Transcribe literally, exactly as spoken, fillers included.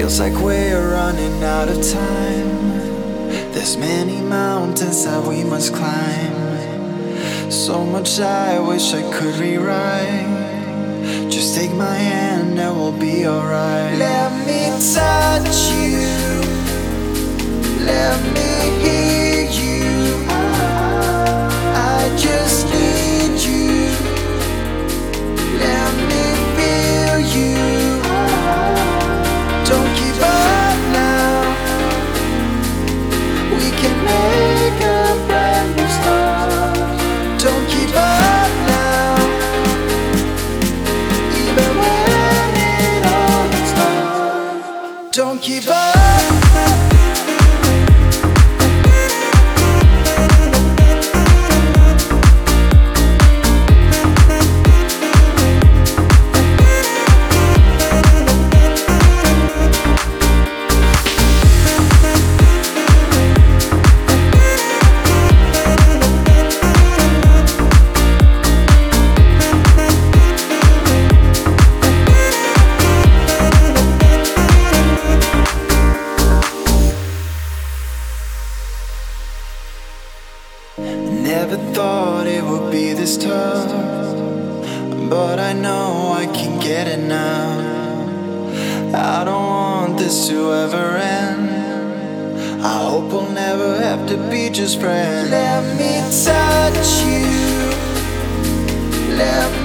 Feels like we're running out of time. There's many mountains that we must climb. So much I wish I could rewrite. Just take my hand and we'll be alright. Let me touch you. Let me hear you. I just need you. Let me feel you. Don't give up now. We can make a brand new start. Don't give up now. Even when it all starts. Don't give up. Never thought it would be this tough, but I know I can get it now. I don't want this to ever end. I hope we'll never have to be just friends. Let me touch you. Let me